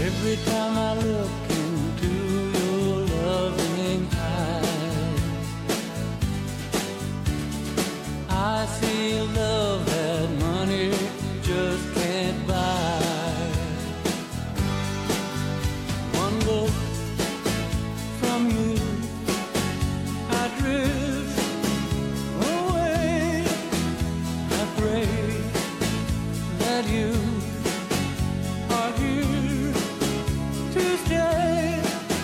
Every time I look into your loving eyes, I see love that money just can't buy. One look from you, I drift away. I pray that you are here to stay.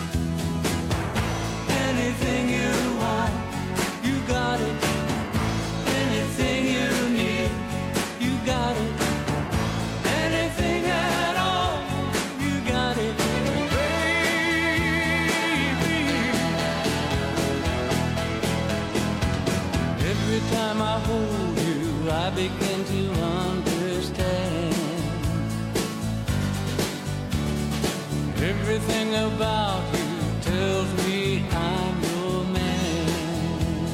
Anything you want, you got it. Anything you need, you got it. Anything at all, you got it, baby. Every time I hold you, I begin to understand. Everything about you tells me I'm your man.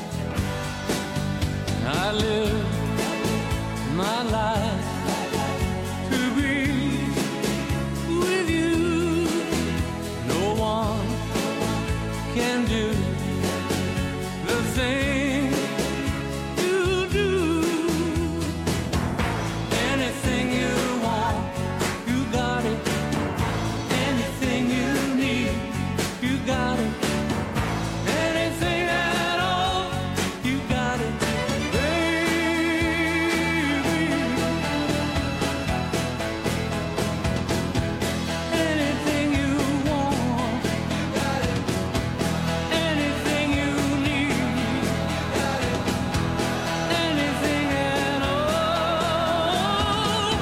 I live my life to be with you. No one can do the thing you do. Anything you want, you got it. Anything you need, you got it. Anything at all, you got it, baby. Anything you want, you got it. Anything you need, you got it. Anything at all.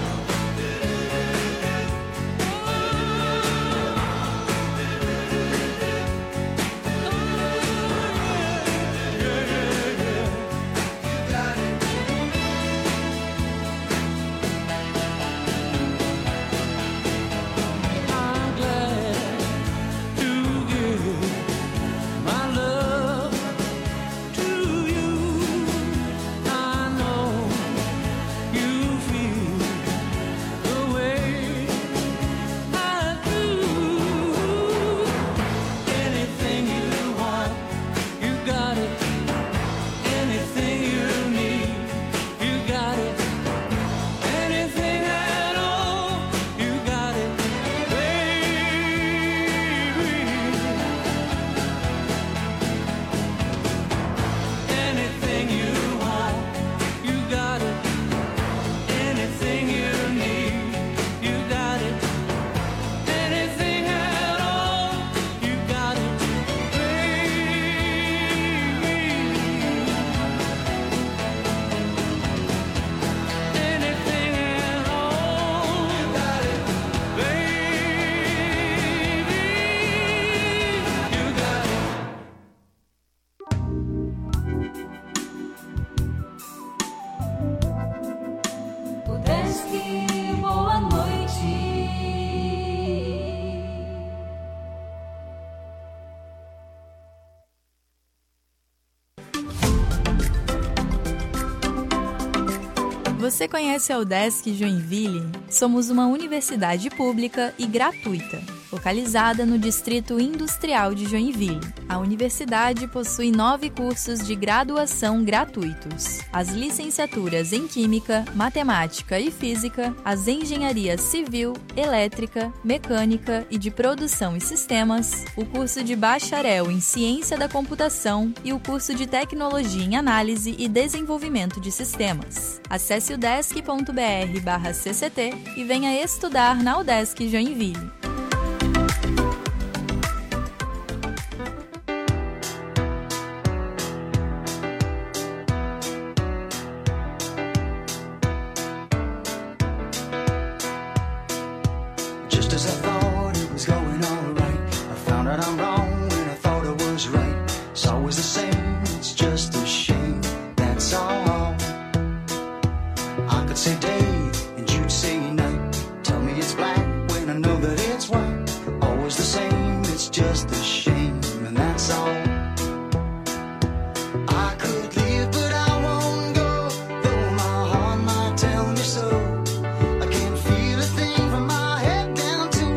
I'm glad to give my love to you. I know you feel the way I do. Anything you want, you got it. Anything you need, you got it. Anything at all, you got it, baby. Anything you want, you got it. Anything you need, you got it. Anything at all, you got it, baby. Anything at all, you got it, baby. You got it. O Desk, boa noite. Você conhece a UDESC Joinville? Somos uma universidade pública e gratuita, localizada no Distrito Industrial de Joinville. A universidade possui 9 cursos de graduação gratuitos. As licenciaturas em Química, Matemática e Física, as engenharias Civil, Elétrica, Mecânica e de Produção e Sistemas, o curso de Bacharel em Ciência da Computação e o curso de Tecnologia em Análise e Desenvolvimento de Sistemas. Acesse udesc.br/cct e venha estudar na UDESC Joinville. Just as I thought it was going all right, I found out I'm wrong when I thought I was right. It's always the same, it's just a shame, that's all. I could say day and you'd say night. Tell me it's black when I know that it's white. Always the same, it's just a shame, and that's all. I could leave but I won't go, though my heart might tell me so. I can't feel a thing from my head down to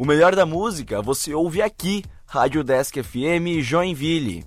O melhor da música você ouve aqui, Rádio Desk FM Joinville.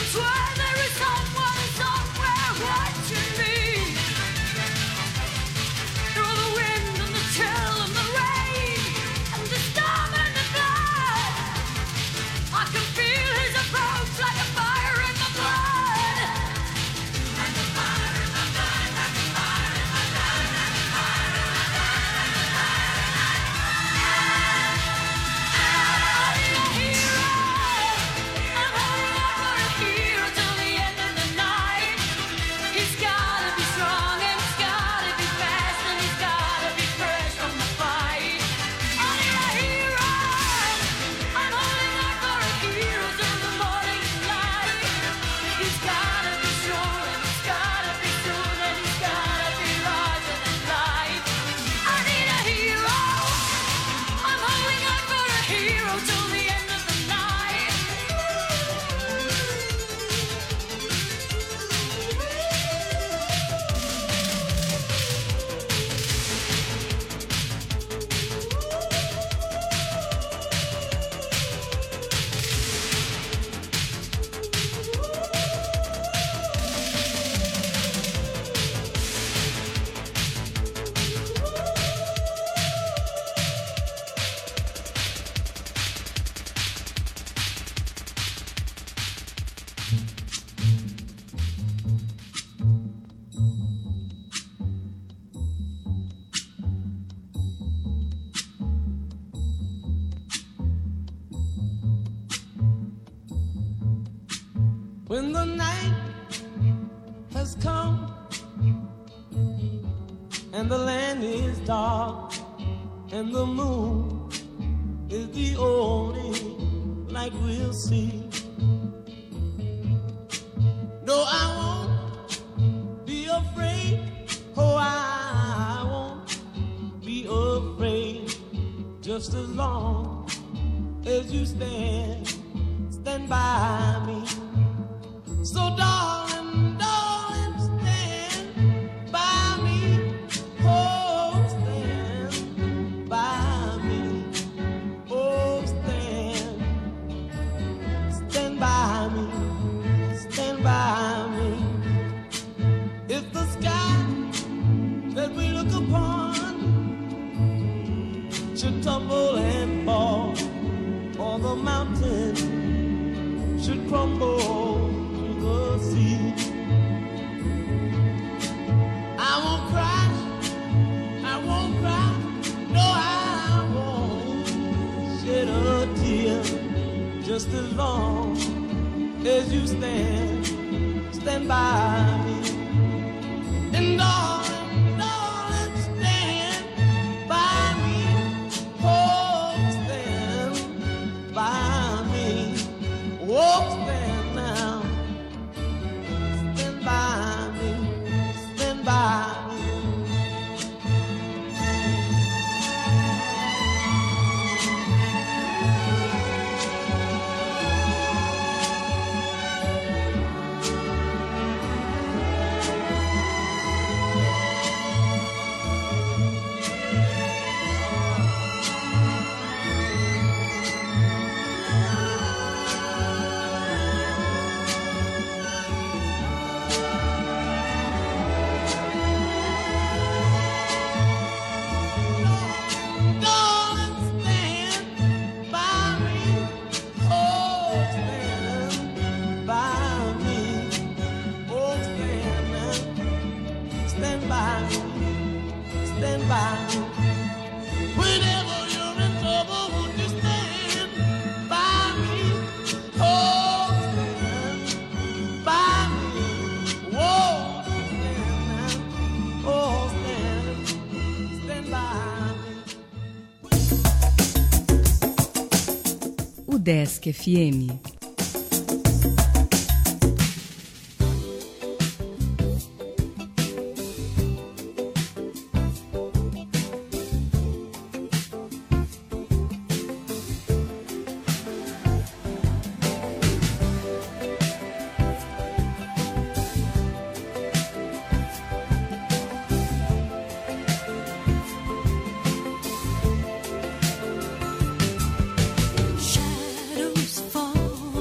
swear there is someone somewhere watching me. Through the wind and the chill and the rain and the storm and the flood, I can feel his approach like a fire in my blood. Like a fire in my blood, like a fire in my blood, like a fire in my blood, like a fire in my blood. I'm a hero. I'm holding on for a hero till the end of the night. He's gotta be strong and he's gotta be fast and he's gotta be fresh from the fight. I need a hero. I'm holding on for a hero till the morning light. He's gotta be strong and he's gotta be soon and he's gotta be larger than life. I need a hero. I'm holding on for a hero till the end of the night. When the night has come and the land is dark and the moon is the only light we'll see. No, I won't be afraid. Oh, I won't be afraid. Just as long as you stand by me. So darling, darling, stand by me. Oh, stand by me. Oh, stand by me. Stand by me. If the sky that we look upon should tumble and fall, or the mountain should crumble to the sea, I won't cry, no, I won't shed a tear, just as long as you stand by me. And darling, darling, stand by me. Oh, stand by me. Oh, stand now. Stand by me. Stand by me. Desk FM. Shadows fall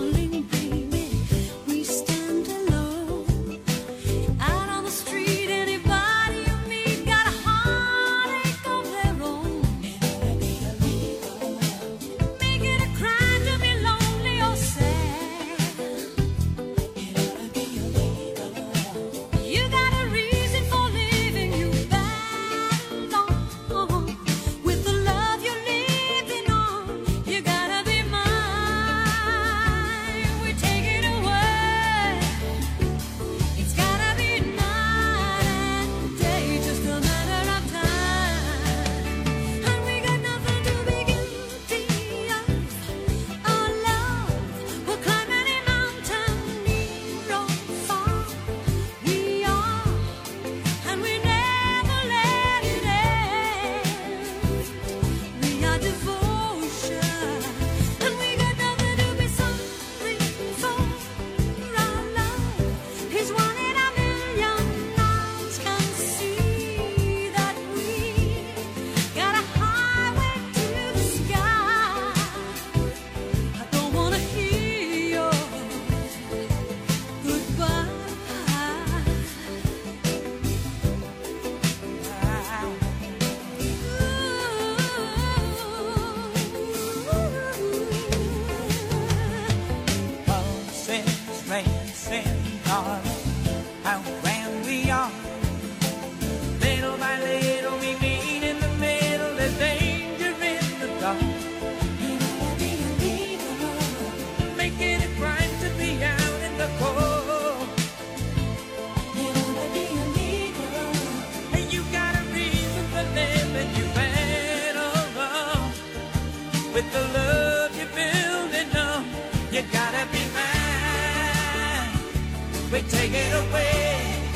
we take it away.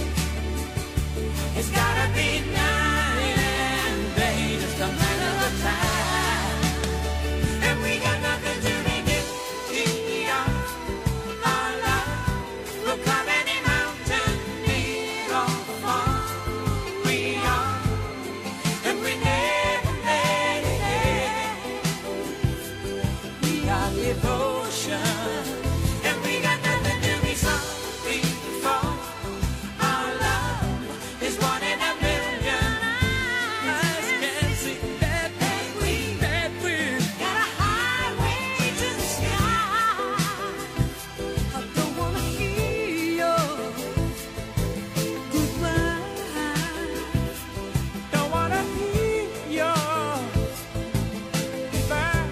It's gotta be night and day, just a matter of time. And we got nothing to make it beyond our love. We'll climb any mountain, near or far. We are, and we never let it. We are devotion, and we got nothing to be sorry for. Our love is one in a million. Eyes can't see that we got a highway to the sky. I don't wanna hear your goodbye. Don't wanna hear your goodbye.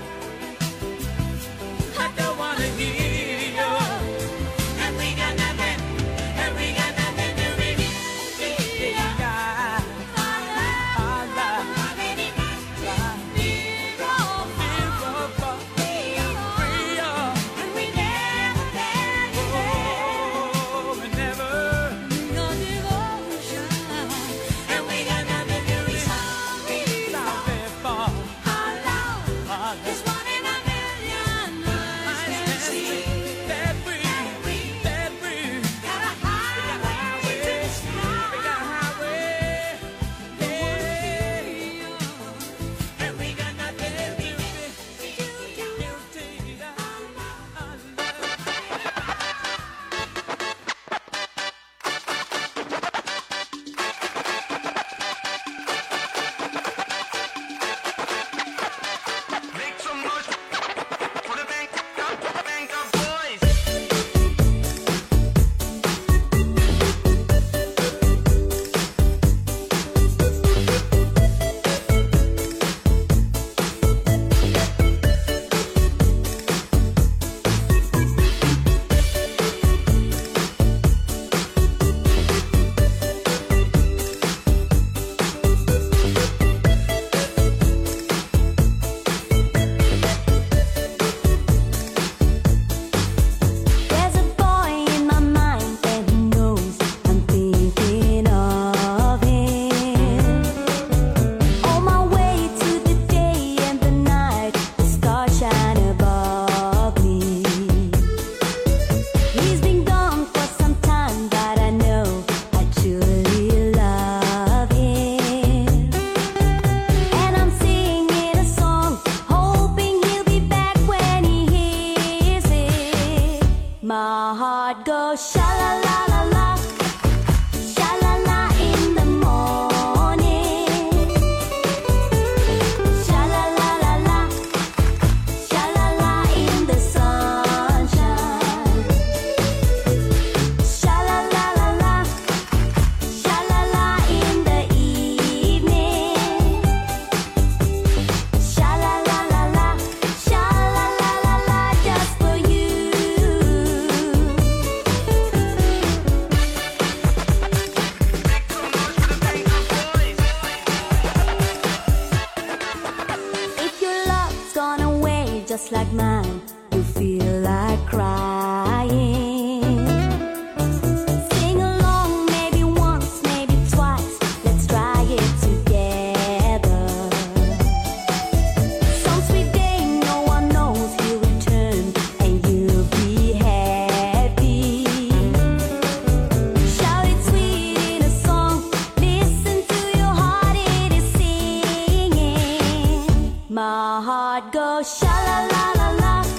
I don't wanna hear you. And we got nothing to really got. Our love. And we never let it. We never. Your devotion. And we got nothing to be sorry for. Our love is one in a million. Eyes can see that we got a highway to the sky. We got a highway, yeah. And we got nothing to be guilty of. Make some noise for the bank of boys. There's a boy in my mind and he knows I'm thinking of him. On my way to the day and the night, the stars shine above me. He's been gone for some time, but I know I truly love him. And I'm singing a song, hoping he'll be back when he hears it. My heart goes sha la la la la, sha la la in the morning, sha la la la la, sha la la in the sunshine, sha la la la la, sha la la in the evening, sha la la la la, sha la la la la, just for you. If your love's gone away just like mine, you feel like crying. Sing along, maybe once, maybe twice. Let's try it together. Some sweet day, no one knows he'll return, and you'll be happy. Shout it sweet in a song. Listen to your heart, it is singing. My heart goes sha la la la la,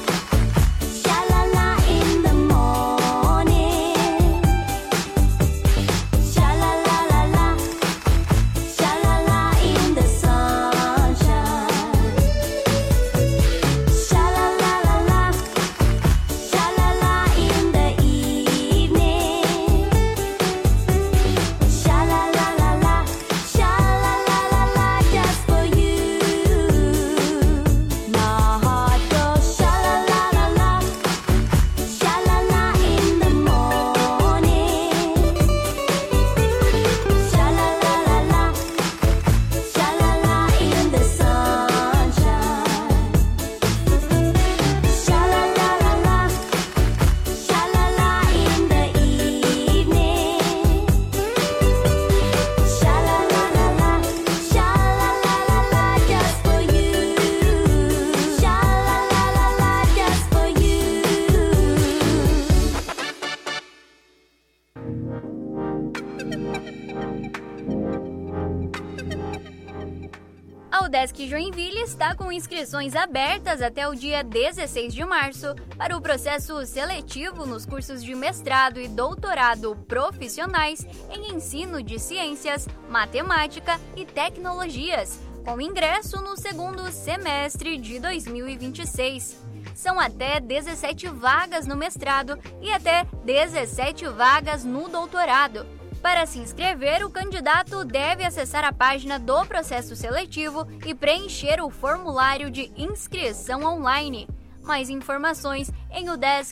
A UDESC Joinville está com inscrições abertas até o dia 16 de março para o processo seletivo nos cursos de mestrado e doutorado profissionais em ensino de ciências, matemática e tecnologias, com ingresso no segundo semestre de 2026. São até 17 vagas no mestrado e até 17 vagas no doutorado. Para se inscrever, o candidato deve acessar a página do processo seletivo e preencher o formulário de inscrição online. Mais informações em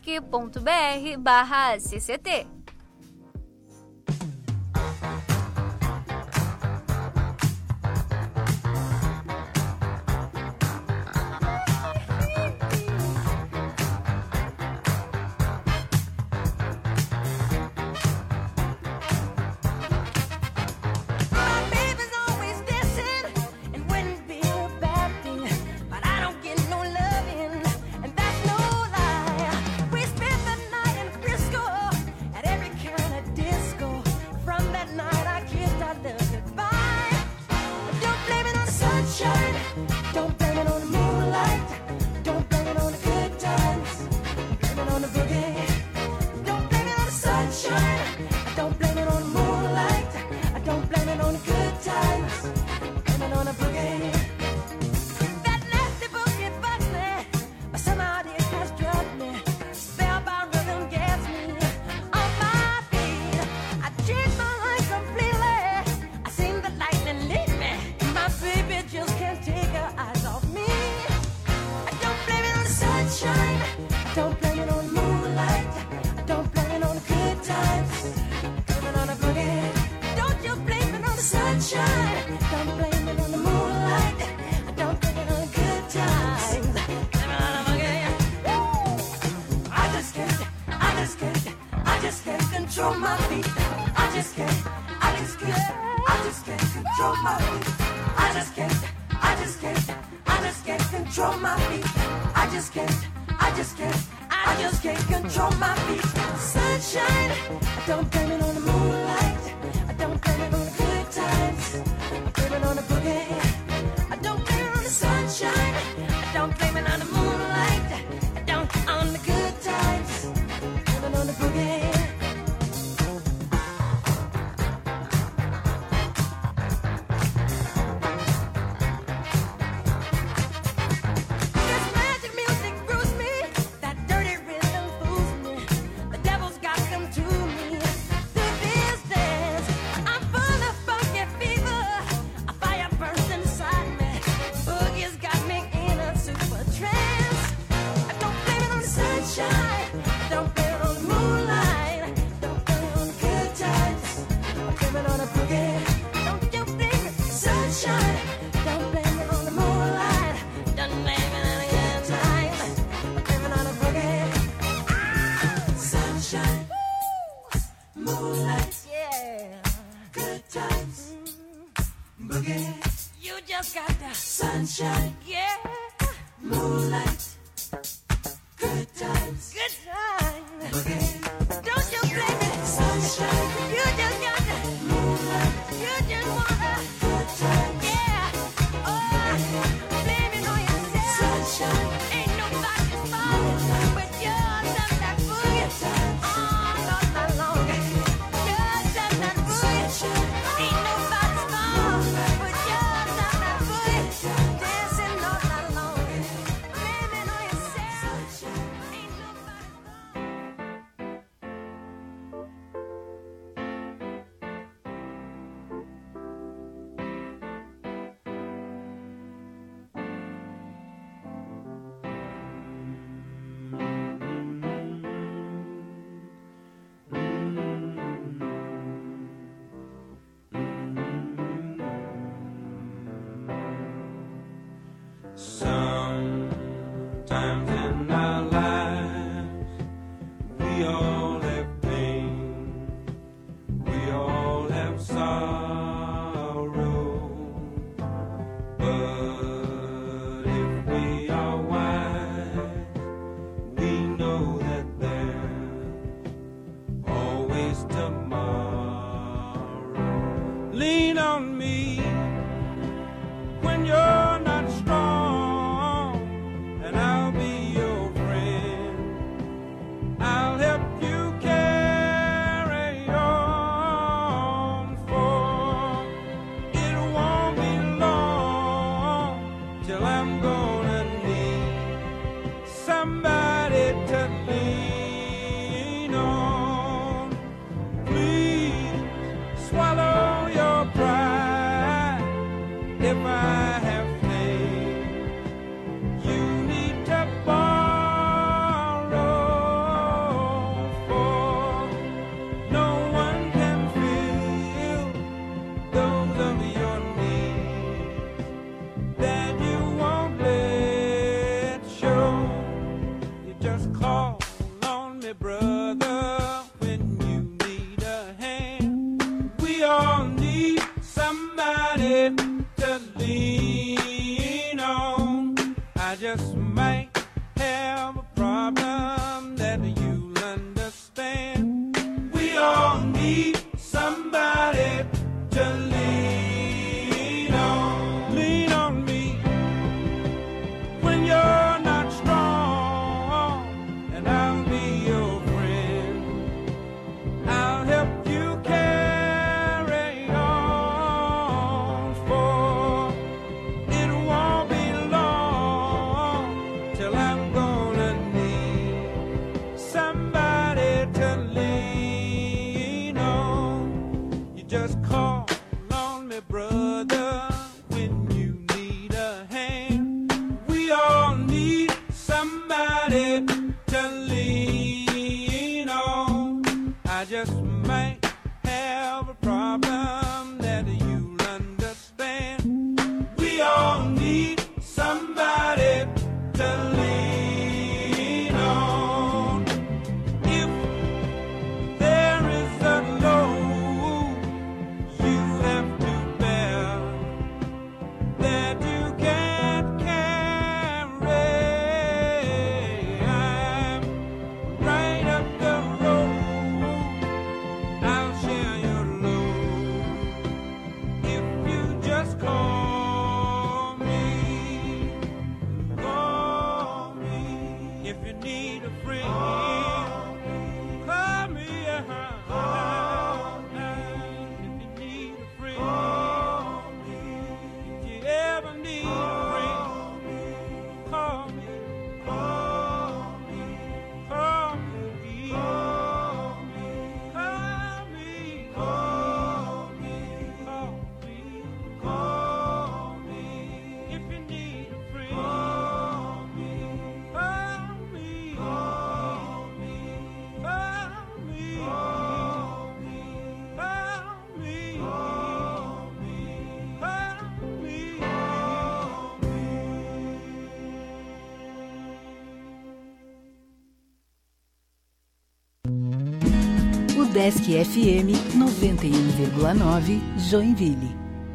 udesc.br/cct. just call on me, brother, when you need a hand. We all need somebody to lean on. I just might have a problem that you'll understand. We all need somebody to lean on. If there is a load you have to bear that you can't carry, I'm right up the road. I'll share your load if you just call me. Call me if you need a friend. Call me. If you need a friend. If you ever need a friend, call me. Call me. Call me. Call me. Call me. Call me. Call me. Call me. If you need a friend, call me. Call me. Call me. Call me. Call me. Call me. Call me. O Desk FM 91,9 Joinville.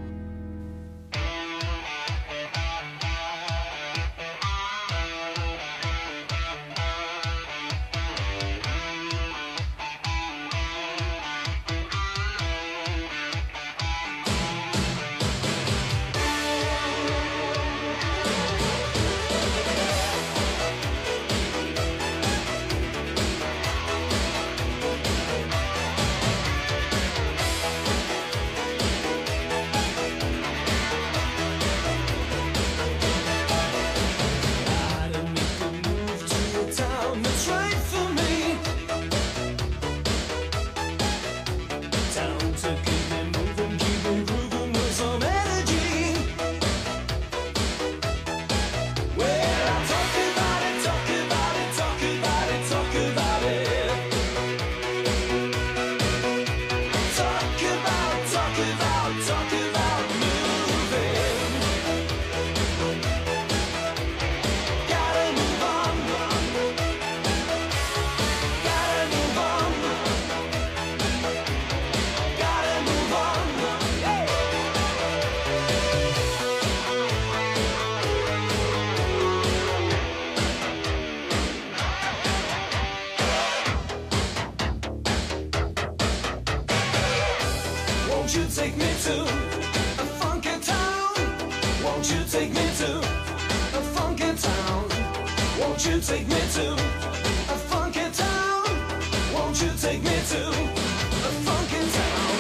Won't you take me to a funky town? Won't you take me to a funky town? Won't you take me to a funky town? Won't you take me to a funky town?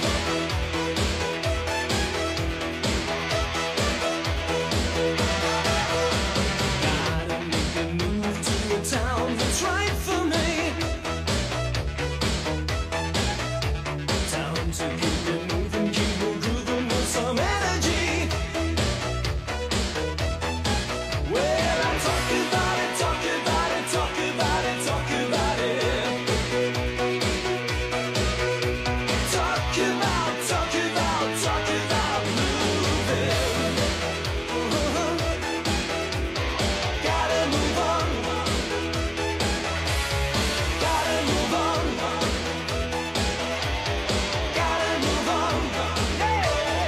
Gotta make a move to a town that's right for me. Town to keep it moving, keep it grooving with some energy. Well, I talk about it, talk about it, talk about it, talk about it. Talk about, talk about, talk about moving. Gotta move on. Gotta move on. Gotta move on. Yeah.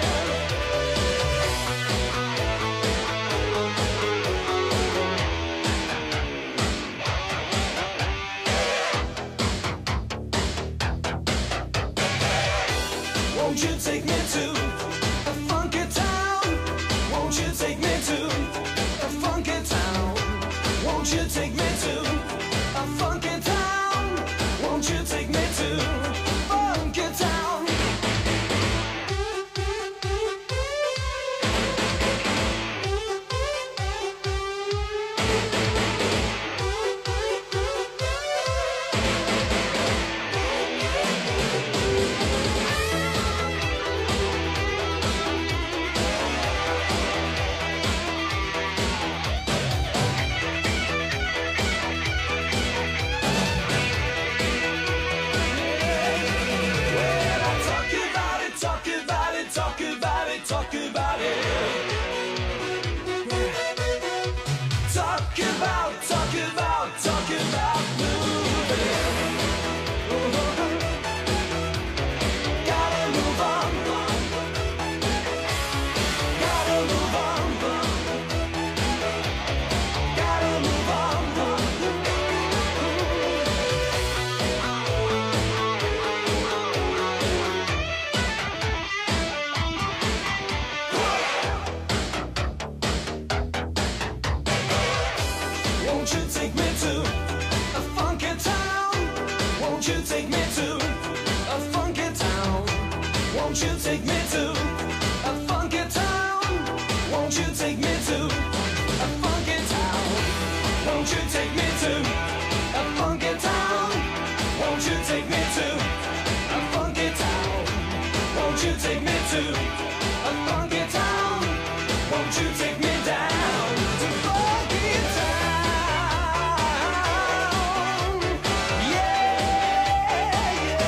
Won't you take me to a funky town? Won't you take me to a funky town? Won't you take me to a funky town? Won't you take me to funky town? Won't you take me to a funky town? Won't you take me to a funky town? Won't you take me to a funky town? Won't you take me to a funky town? Won't you take me to a funky town? Won't you take me down to funky town? Yeah,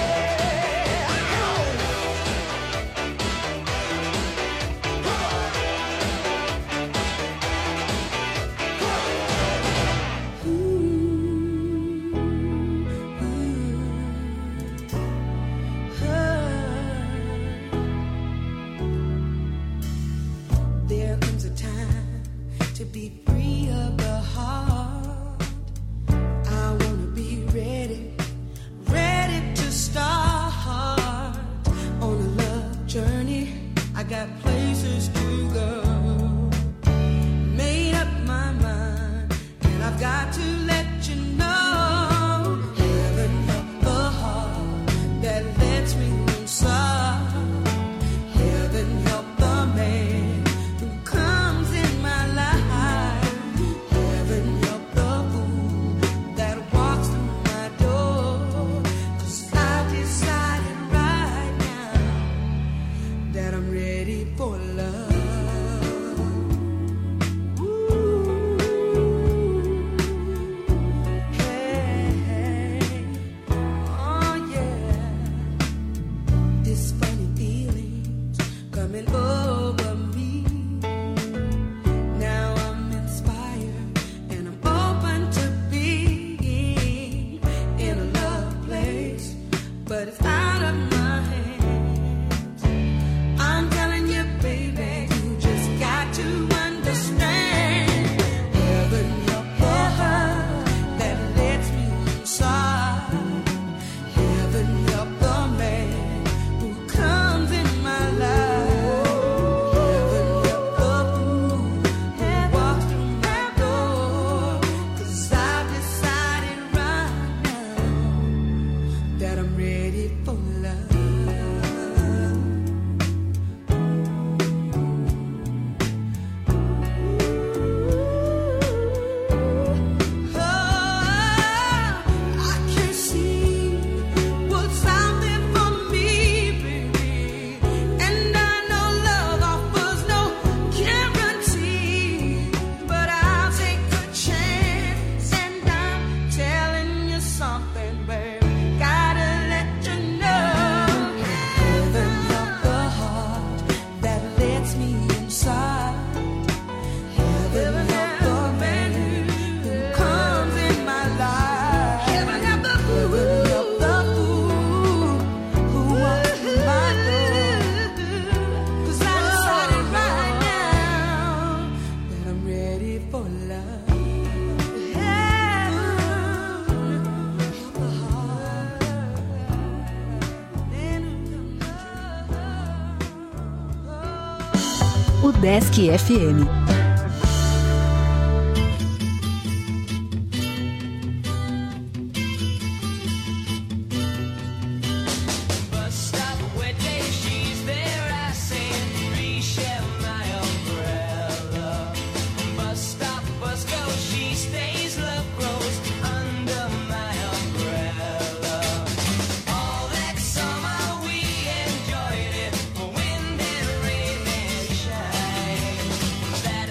There comes a time to be free of the heart. I wanna be ready, ready to start on a love journey. I got places to go. Made up my mind, and I've got to let you know. Heaven help the heart that lets me inside. Heaven help the man who comes in my life. Heaven help the fool that walks through my door. 'Cause I decided right now that I'm ready for love. Ooh. Hey, hey. Oh yeah. This funny feeling's coming over me. Now I'm inspired and I'm open to being in a love place, but it's out of my hands. I'm telling you, baby, you just got to understand. Heaven help the heart that lets me inside. Heaven help the man who comes in my life. Heaven help the fool who walks through my door. 'Cause I've decided right now that I'm ready for love. I can see what's out there for me, baby. And I know love offers no guarantee. But I'll take a chance, and I'm telling you something, baby. Gotta let you know. Heaven help the heart that lets me inside. Heaven help the man who comes in my life. Heaven help the fool who walks through my door. 'Cause I decided right now that I'm ready for love. Heaven help the heart. O Desk FM. Bus stop where day she's there, I say, reshare my umbrella. Bus stop, bus go, she stays, love grows under my umbrella. All that summer we enjoyed it, wind and rain and shine.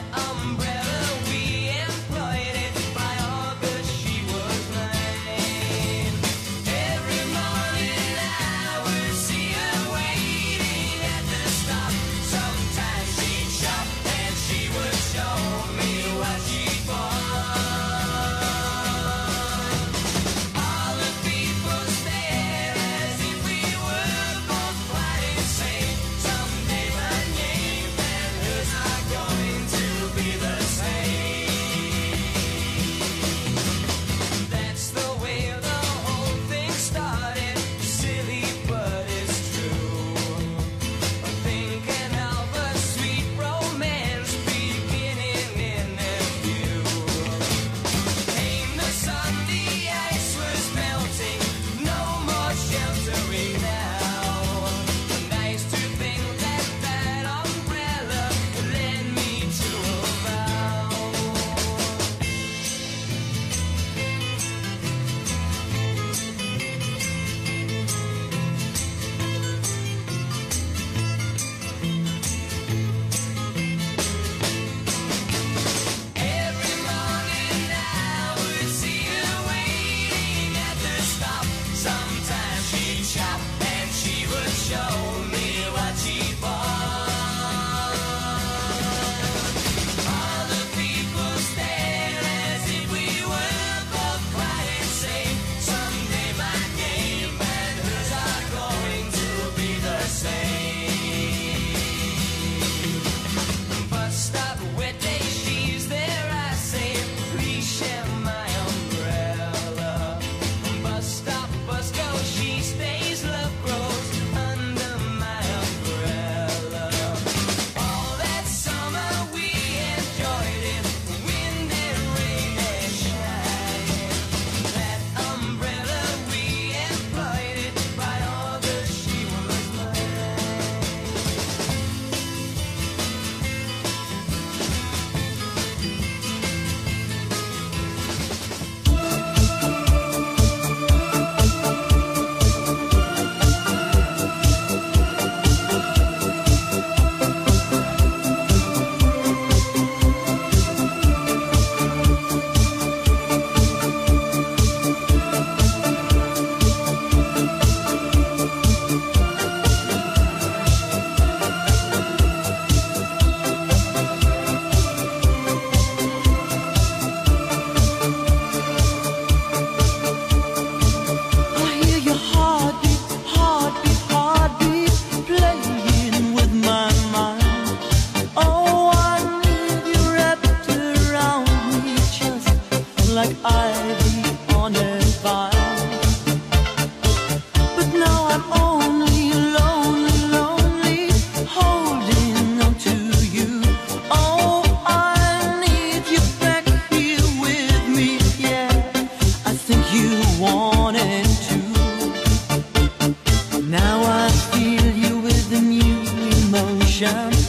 Now I feel you with a new emotion.